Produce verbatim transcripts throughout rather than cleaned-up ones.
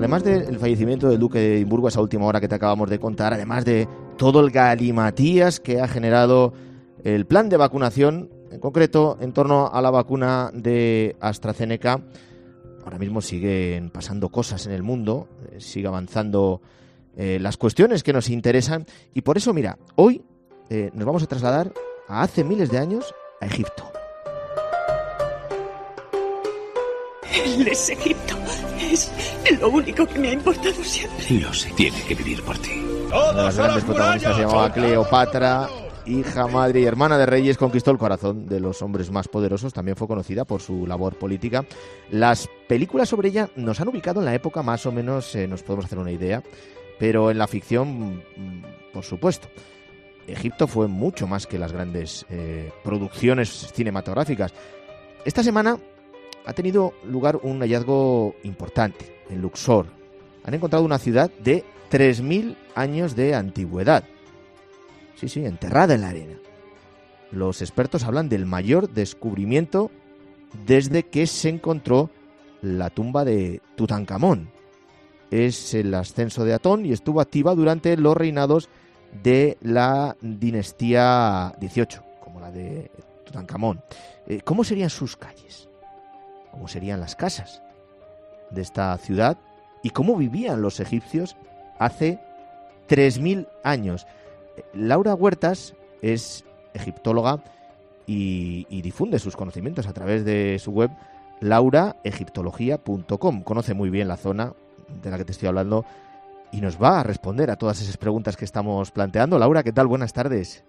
Además del fallecimiento del duque de Edimburgo, esa última hora que te acabamos de contar, además de todo el galimatías que ha generado el plan de vacunación, en concreto en torno a la vacuna de AstraZeneca, ahora mismo siguen pasando cosas en el mundo, eh, sigue avanzando eh, las cuestiones que nos interesan, y por eso, mira, hoy eh, nos vamos a trasladar a hace miles de años a Egipto. Él es Egipto. Es lo único que me ha importado siempre. Lo sé, tiene que vivir por ti. Una de las grandes protagonistas se llamaba Cleopatra, hija, madre y hermana de reyes, conquistó el corazón de los hombres más poderosos, también fue conocida por su labor política. Las películas sobre ella nos han ubicado en la época más o menos, eh, nos podemos hacer una idea, pero en la ficción, por supuesto. Egipto fue mucho más que las grandes eh, producciones cinematográficas. Esta semana ha tenido lugar un hallazgo importante en Luxor. Han encontrado una ciudad de tres mil años de antigüedad. Sí, sí, enterrada en la arena. Los expertos hablan del mayor descubrimiento desde que se encontró la tumba de Tutankamón. Es el ascenso de Atón y estuvo activa durante los reinados de la dinastía dieciocho, como la de Tutankamón. Eh, ¿Cómo serían sus calles? ¿Cómo serían las casas de esta ciudad? ¿Y cómo vivían los egipcios hace tres mil años? Laura Huertas es egiptóloga y, y difunde sus conocimientos a través de su web laura egiptología punto com. Conoce muy bien la zona de la que te estoy hablando y nos va a responder a todas esas preguntas que estamos planteando. Laura, ¿qué tal? Buenas tardes.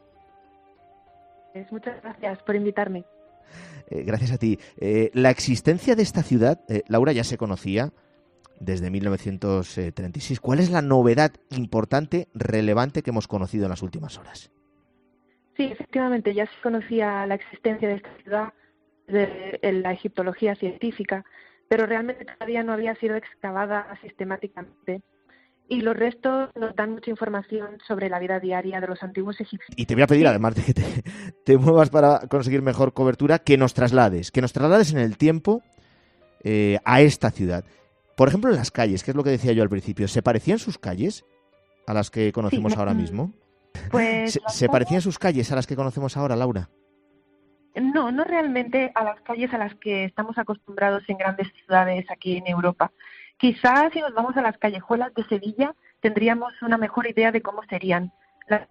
Muchas gracias por invitarme. Eh, gracias a ti. Eh, la existencia de esta ciudad, eh, Laura, ya se conocía desde mil novecientos treinta y seis. ¿Cuál es la novedad importante, relevante que hemos conocido en las últimas horas? Sí, efectivamente, ya se conocía la existencia de esta ciudad de, en la egiptología científica, pero realmente todavía no había sido excavada sistemáticamente. Y los restos nos dan mucha información sobre la vida diaria de los antiguos egipcios. Y te voy a pedir, además de que te, te muevas para conseguir mejor cobertura, que nos traslades, que nos traslades en el tiempo eh, a esta ciudad. Por ejemplo, en las calles, que es lo que decía yo al principio, ¿se parecían sus calles a las que conocemos sí, ahora mismo? Pues ¿Se, ¿Se parecían sus calles a las que conocemos ahora, Laura? No, no realmente a las calles a las que estamos acostumbrados en grandes ciudades aquí en Europa. Quizás si nos vamos a las callejuelas de Sevilla tendríamos una mejor idea de cómo serían. Las...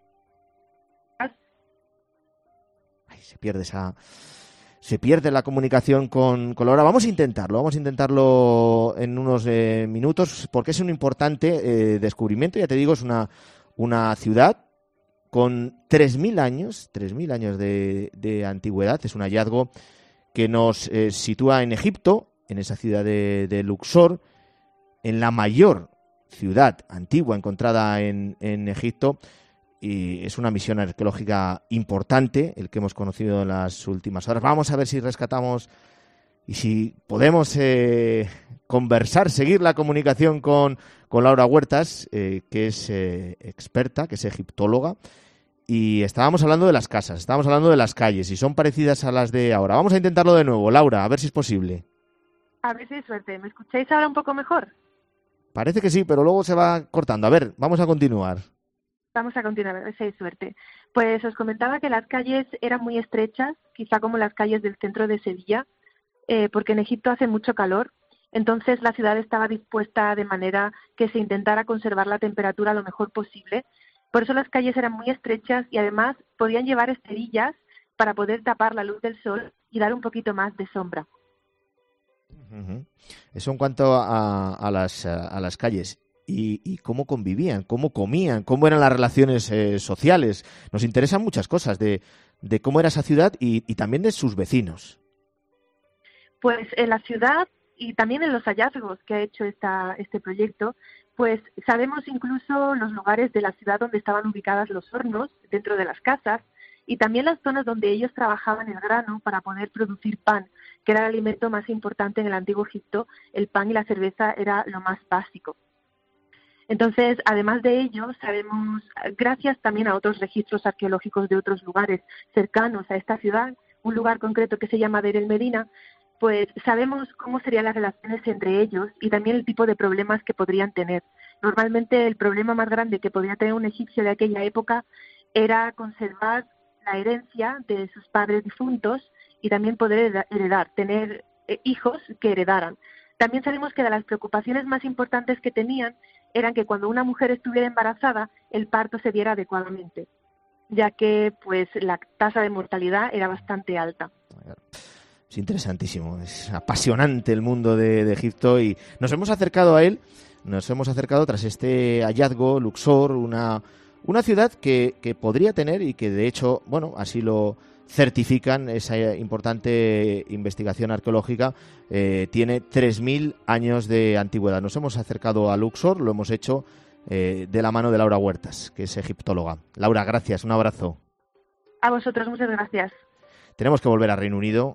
Ay, se pierde esa... Se pierde la comunicación con, con Laura. Vamos a intentarlo, vamos a intentarlo en unos eh, minutos, porque es un importante eh, descubrimiento. Ya te digo, es una, una ciudad con tres mil años, tres mil años de, de antigüedad. Es un hallazgo que nos eh, sitúa en Egipto, en esa ciudad de, de Luxor, en la mayor ciudad antigua encontrada en, en Egipto. Y es una misión arqueológica importante, el que hemos conocido en las últimas horas. Vamos a ver si rescatamos y si podemos eh, conversar, seguir la comunicación con, con Laura Huertas, eh, que es eh, experta, que es egiptóloga. Y estábamos hablando de las casas, estábamos hablando de las calles, y son parecidas a las de ahora. Vamos a intentarlo de nuevo, Laura, a ver si es posible. A ver si hay suerte. ¿Me escucháis ahora un poco mejor? Parece que sí, pero luego se va cortando. A ver, vamos a continuar. Vamos a continuar, a ver si hay suerte. Pues os comentaba que las calles eran muy estrechas, quizá como las calles del centro de Sevilla, eh, porque en Egipto hace mucho calor. Entonces la ciudad estaba dispuesta de manera que se intentara conservar la temperatura lo mejor posible. Por eso las calles eran muy estrechas y además podían llevar esterillas para poder tapar la luz del sol y dar un poquito más de sombra. Uh-huh. Eso en cuanto a, a, las, a las calles. Y, y cómo convivían, cómo comían, cómo eran las relaciones eh, sociales. Nos interesan muchas cosas de, de cómo era esa ciudad y, y también de sus vecinos. Pues en la ciudad y también en los hallazgos que ha hecho esta, este proyecto, pues sabemos incluso los lugares de la ciudad donde estaban ubicadas los hornos dentro de las casas y también las zonas donde ellos trabajaban el grano para poder producir pan, que era el alimento más importante en el antiguo Egipto. El pan y la cerveza era lo más básico. Entonces, además de ello, sabemos, gracias también a otros registros arqueológicos de otros lugares cercanos a esta ciudad, un lugar concreto que se llama Deir el Medina, pues sabemos cómo serían las relaciones entre ellos y también el tipo de problemas que podrían tener. Normalmente el problema más grande que podría tener un egipcio de aquella época era conservar la herencia de sus padres difuntos y también poder heredar, tener eh, hijos que heredaran. También sabemos que de las preocupaciones más importantes que tenían eran que cuando una mujer estuviera embarazada, el parto se diera adecuadamente, ya que pues la tasa de mortalidad era bastante alta. Es interesantísimo, es apasionante el mundo de, de Egipto y nos hemos acercado a él, nos hemos acercado tras este hallazgo, Luxor, una, una ciudad que, que podría tener y que de hecho, bueno, así lo certifican, esa importante investigación arqueológica, eh, tiene tres mil años de antigüedad. Nos hemos acercado a Luxor, lo hemos hecho eh, de la mano de Laura Huertas, que es egiptóloga. Laura, gracias, un abrazo. A vosotros, muchas gracias. Tenemos que volver a Reino Unido.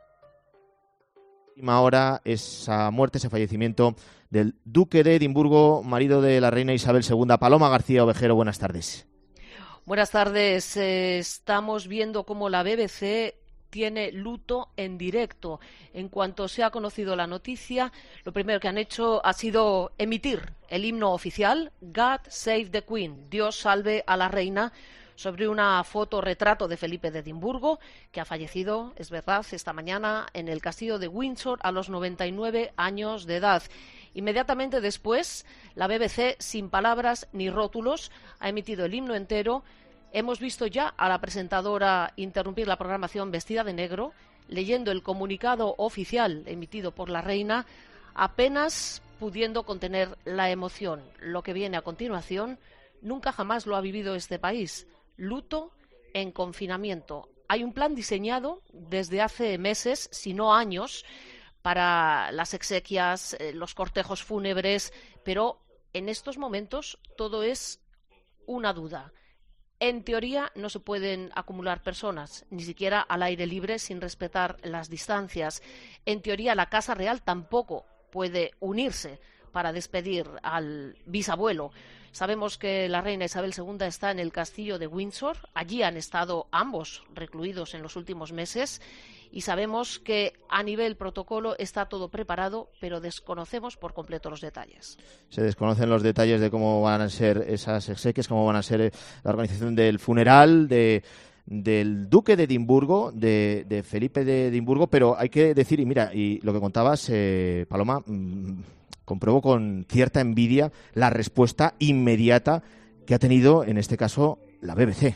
Última hora, esa muerte, ese fallecimiento del duque de Edimburgo, marido de la reina Isabel segunda. Paloma García Ovejero, buenas tardes. Buenas tardes. Eh, estamos viendo cómo la B B C tiene luto en directo. En cuanto se ha conocido la noticia, lo primero que han hecho ha sido emitir el himno oficial, God Save the Queen, Dios salve a la reina, sobre una fotorretrato de Felipe de Edimburgo, que ha fallecido, es verdad, esta mañana en el castillo de Windsor a los noventa y nueve años de edad. Inmediatamente después, la B B C, sin palabras ni rótulos, ha emitido el himno entero. Hemos visto ya a la presentadora interrumpir la programación vestida de negro, leyendo el comunicado oficial emitido por la reina, apenas pudiendo contener la emoción. Lo que viene a continuación nunca jamás lo ha vivido este país. Luto en confinamiento. Hay un plan diseñado desde hace meses, si no años, para las exequias, eh, los cortejos fúnebres, pero en estos momentos todo es una duda. En teoría no se pueden acumular personas, ni siquiera al aire libre sin respetar las distancias. En teoría la Casa Real tampoco puede unirse para despedir al bisabuelo. Sabemos que la reina Isabel segunda está en el castillo de Windsor. Allí han estado ambos recluidos en los últimos meses y sabemos que a nivel protocolo está todo preparado, pero desconocemos por completo los detalles. Se desconocen los detalles de cómo van a ser esas exequias, cómo van a ser la organización del funeral de del duque de Edimburgo, de, de Felipe de Edimburgo, pero hay que decir, y mira, y lo que contabas, eh, Paloma, mmm, compruebo con cierta envidia la respuesta inmediata que ha tenido, en este caso, la B B C.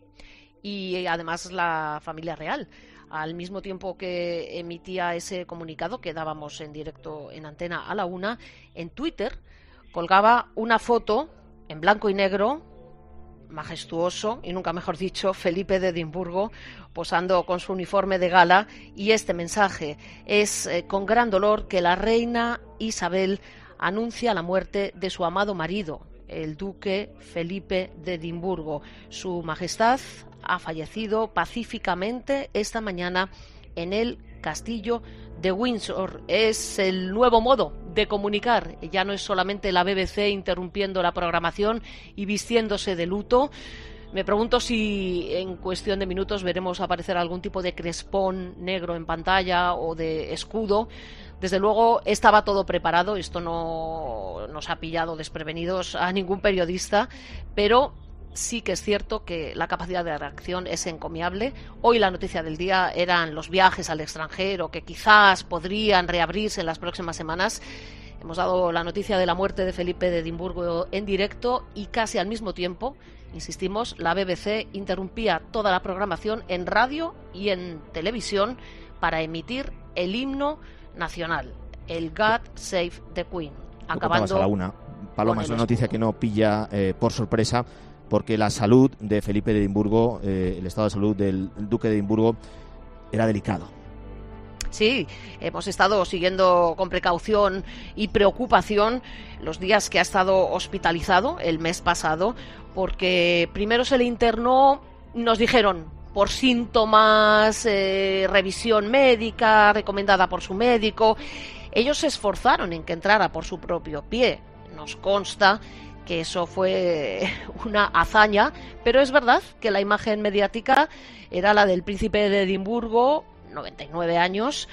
Y además la familia real. Al mismo tiempo que emitía ese comunicado que dábamos en directo en antena a la una, en Twitter colgaba una foto en blanco y negro, majestuoso, y nunca mejor dicho, Felipe de Edimburgo posando con su uniforme de gala, y este mensaje es eh, con gran dolor que la reina Isabel anuncia la muerte de su amado marido, el duque Felipe de Edimburgo. Su majestad ha fallecido pacíficamente esta mañana en el castillo de Windsor. Es el nuevo modo de comunicar. Ya no es solamente la B B C interrumpiendo la programación y vistiéndose de luto. Me pregunto si en cuestión de minutos veremos aparecer algún tipo de crespón negro en pantalla o de escudo. Desde luego estaba todo preparado. Esto no nos ha pillado desprevenidos a ningún periodista, pero sí que es cierto que la capacidad de reacción es encomiable. Hoy la noticia del día eran los viajes al extranjero, que quizás podrían reabrirse en las próximas semanas. Hemos dado la noticia de la muerte de Felipe de Edimburgo en directo y casi al mismo tiempo, insistimos, la B B C interrumpía toda la programación en radio y en televisión para emitir el himno nacional, el God Save the Queen. Acabando a la una. Paloma, es una noticia que no pilla eh, por sorpresa, porque la salud de Felipe de Edimburgo, eh, el estado de salud del duque de Edimburgo, era delicado. Sí, hemos estado siguiendo con precaución y preocupación los días que ha estado hospitalizado el mes pasado, porque primero se le internó, nos dijeron, por síntomas, eh, revisión médica recomendada por su médico. Ellos se esforzaron en que entrara por su propio pie. Nos consta que eso fue una hazaña, pero es verdad que la imagen mediática era la del príncipe de Edimburgo, noventa y nueve años,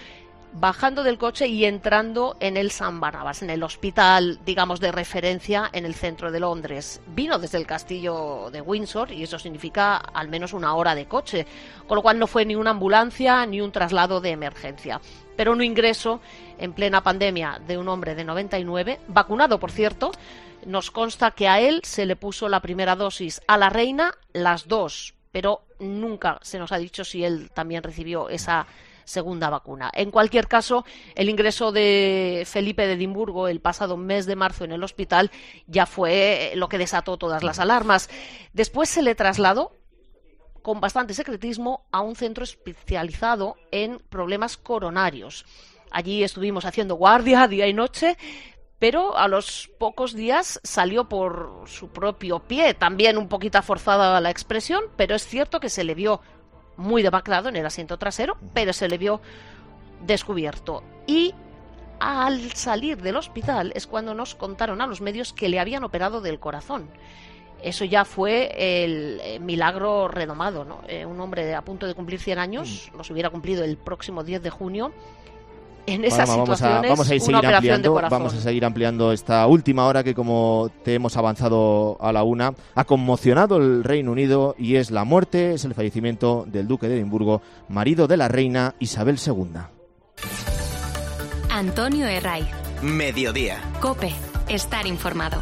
bajando del coche y entrando en el San Barnabas, en el hospital, digamos, de referencia en el centro de Londres. Vino desde el castillo de Windsor y eso significa al menos una hora de coche, con lo cual no fue ni una ambulancia ni un traslado de emergencia. Pero un ingreso en plena pandemia de un hombre de noventa y nueve, vacunado, por cierto. Nos consta que a él se le puso la primera dosis, a la reina las dos, pero nunca se nos ha dicho si él también recibió esa segunda vacuna. En cualquier caso, el ingreso de Felipe de Edimburgo el pasado mes de marzo en el hospital ya fue lo que desató todas las alarmas. Después se le trasladó con bastante secretismo a un centro especializado en problemas coronarios. Allí estuvimos haciendo guardia día y noche, pero a los pocos días salió por su propio pie, también un poquito forzada la expresión, pero es cierto que se le vio muy demacrado en el asiento trasero, pero se le vio descubierto. Y al salir del hospital es cuando nos contaron a los medios que le habían operado del corazón. Eso ya fue el milagro redomado, ¿no? Eh, un hombre a punto de cumplir cien años, los hubiera cumplido el próximo diez de junio. En esas bueno, vamos situaciones, a, vamos a ir una seguir operación de ampliando, corazón. Vamos a seguir ampliando esta última hora que, como te hemos avanzado a la una, ha conmocionado el Reino Unido y es la muerte, es el fallecimiento del duque de Edimburgo, marido de la reina Isabel segunda. Antonio Herraiz. Mediodía. COPE. Estar informado.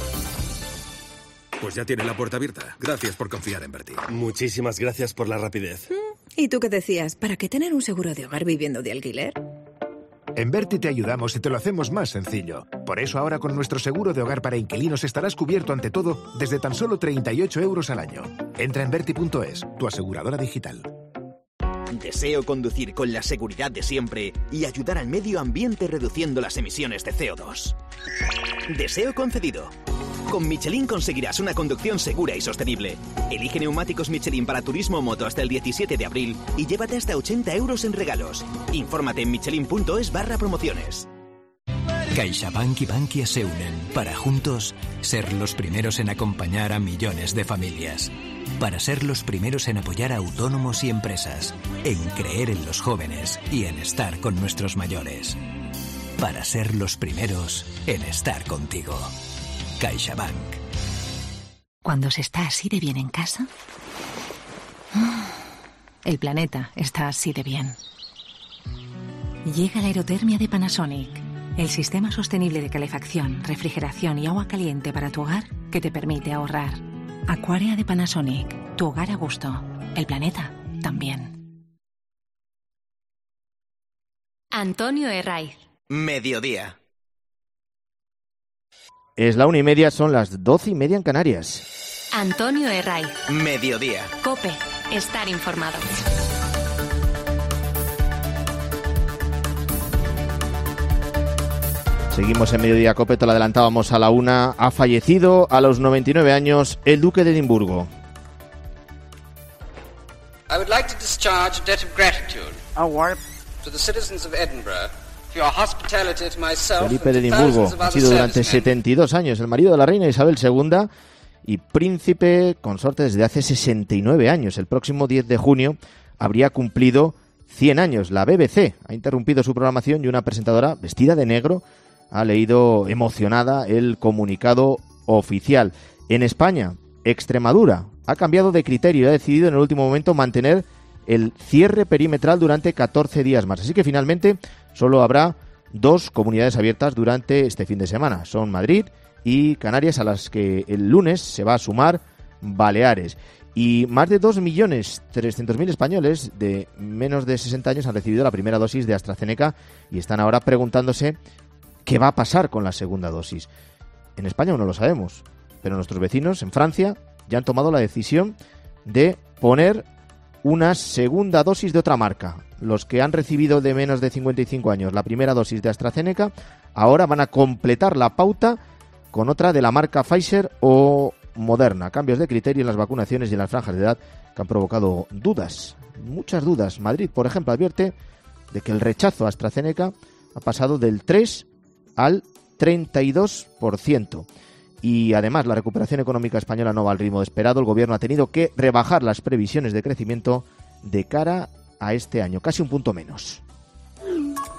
Pues ya tiene la puerta abierta. Gracias por confiar en Bertie. Muchísimas gracias por la rapidez. ¿Y tú qué decías? ¿Para qué tener un seguro de hogar viviendo de alquiler? En Berti te ayudamos y te lo hacemos más sencillo. Por eso ahora con nuestro seguro de hogar para inquilinos estarás cubierto ante todo desde tan solo treinta y ocho euros al año. Entra en Berti punto es, tu aseguradora digital. Deseo conducir con la seguridad de siempre y ayudar al medio ambiente reduciendo las emisiones de C O dos. Deseo concedido. Con Michelin conseguirás una conducción segura y sostenible. Elige neumáticos Michelin para turismo o moto hasta el diecisiete de abril y llévate hasta ochenta euros en regalos. Infórmate en michelin punto es barra promociones. CaixaBank y Bankia se unen para juntos ser los primeros en acompañar a millones de familias. Para ser los primeros en apoyar a autónomos y empresas, en creer en los jóvenes y en estar con nuestros mayores. Para ser los primeros en estar contigo. CaixaBank. Cuando se está así de bien en casa, el planeta está así de bien. Llega la aerotermia de Panasonic, el sistema sostenible de calefacción, refrigeración y agua caliente para tu hogar que te permite ahorrar. Aquarea de Panasonic, tu hogar a gusto, el planeta también. Antonio Herraiz. Mediodía. Es la una y media, son las doce y media en Canarias. Antonio Herraiz. Mediodía. COPE. Estar informado. Seguimos en Mediodía COPE, te lo adelantábamos a la una. Ha fallecido a los noventa y nueve años el duque de Edimburgo. I would like to discharge a debt of gratitude to the citizens of Edinburgh. Felipe de Edimburgo ha sido durante setenta y dos años el marido de la reina Isabel segunda y príncipe consorte desde hace sesenta y nueve años. El próximo diez de junio habría cumplido cien años. La B B C ha interrumpido su programación y una presentadora vestida de negro ha leído emocionada el comunicado oficial. En España, Extremadura ha cambiado de criterio y ha decidido en el último momento mantener el cierre perimetral durante catorce días más. Así que finalmente solo habrá dos comunidades abiertas durante este fin de semana. Son Madrid y Canarias, a las que el lunes se va a sumar Baleares. Y más de dos millones trescientos mil españoles de menos de sesenta años han recibido la primera dosis de AstraZeneca y están ahora preguntándose qué va a pasar con la segunda dosis. En España aún no lo sabemos, pero nuestros vecinos en Francia ya han tomado la decisión de poner una segunda dosis de otra marca. Los que han recibido de menos de cincuenta y cinco años la primera dosis de AstraZeneca ahora van a completar la pauta con otra de la marca Pfizer o Moderna. Cambios de criterio en las vacunaciones y en las franjas de edad que han provocado dudas, muchas dudas. Madrid, por ejemplo, advierte de que el rechazo a AstraZeneca ha pasado del tres al treinta y dos por ciento. Y además la recuperación económica española no va al ritmo esperado. El gobierno ha tenido que rebajar las previsiones de crecimiento de cara a este año, casi un punto menos.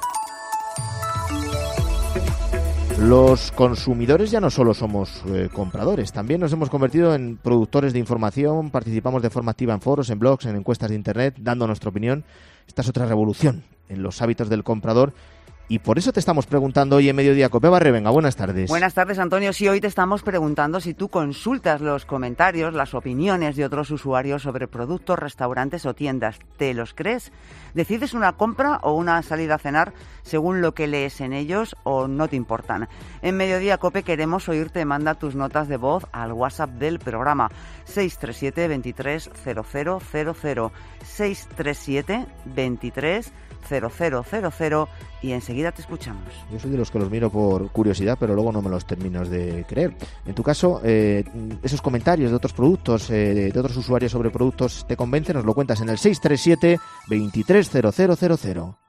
Los consumidores ya no solo somos eh, compradores, también nos hemos convertido en productores de información, participamos de forma activa en foros, en blogs, en encuestas de internet, dando nuestra opinión. Esta es otra revolución en los hábitos del comprador. Y por eso te estamos preguntando hoy en Mediodía Cope. Barre, venga, buenas tardes. Buenas tardes, Antonio. Sí, hoy te estamos preguntando si tú consultas los comentarios, las opiniones de otros usuarios sobre productos, restaurantes o tiendas. ¿Te los crees? ¿Decides una compra o una salida a cenar según lo que lees en ellos o no te importan? En Mediodía Cope queremos oírte. Manda tus notas de voz al WhatsApp del programa seis tres siete, veintitrés, cero cero cero cero, seis tres siete, veintitrés, cero cero cero cero y enseguida te escuchamos. Yo soy de los que los miro por curiosidad, pero luego no me los termino de creer. En tu caso, eh, esos comentarios de otros productos, eh, de otros usuarios sobre productos, ¿te convencen? Nos lo cuentas en el seis tres siete, veintitrés, cero cero cero cero.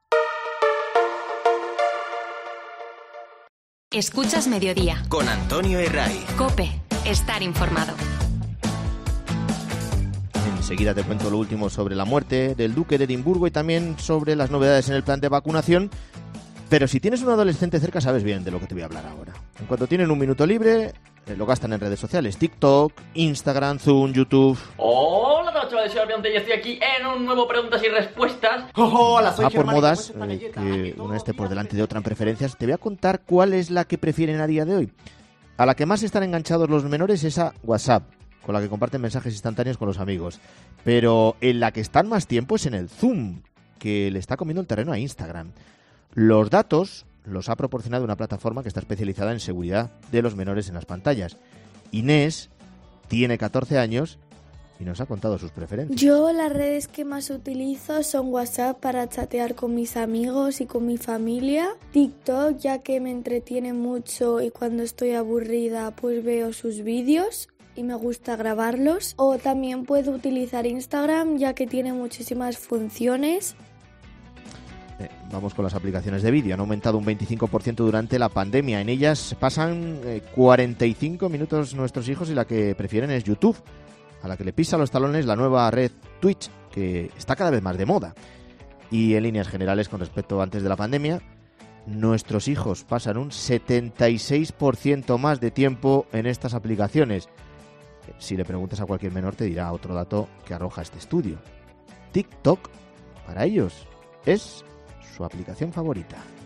Escuchas Mediodía con Antonio Herray. Cope, estar informado. Enseguida te cuento lo último sobre la muerte del duque de Edimburgo y también sobre las novedades en el plan de vacunación. Pero si tienes un adolescente cerca sabes bien de lo que te voy a hablar ahora. En cuanto tienen un minuto libre, eh, lo gastan en redes sociales. TikTok, Instagram, Zoom, YouTube. Hola, chavales, soy Albion y estoy aquí en un nuevo Preguntas y Respuestas. Hola, soy por modas, eh, que una esté por delante de otra en preferencias. Te voy a contar cuál es la que prefieren a día de hoy. A la que más están enganchados los menores es a WhatsApp, con la que comparten mensajes instantáneos con los amigos. Pero en la que están más tiempo es en el Zoom, que le está comiendo el terreno a Instagram. Los datos los ha proporcionado una plataforma que está especializada en seguridad de los menores en las pantallas. Inés tiene catorce años y nos ha contado sus preferencias. Yo las redes que más utilizo son WhatsApp para chatear con mis amigos y con mi familia, TikTok ya que me entretiene mucho y cuando estoy aburrida pues veo sus vídeos y me gusta grabarlos, o también puedo utilizar Instagram ya que tiene muchísimas funciones. Eh, vamos con las aplicaciones de vídeo. Han aumentado un veinticinco por ciento durante la pandemia. En ellas pasan eh, cuarenta y cinco minutos nuestros hijos y la que prefieren es YouTube, a la que le pisa los talones la nueva red Twitch, que está cada vez más de moda. Y en líneas generales, con respecto a antes de la pandemia, nuestros hijos pasan un setenta y seis por ciento más de tiempo en estas aplicaciones. Si le preguntas a cualquier menor te dirá otro dato que arroja este estudio. TikTok, para ellos, es su aplicación favorita.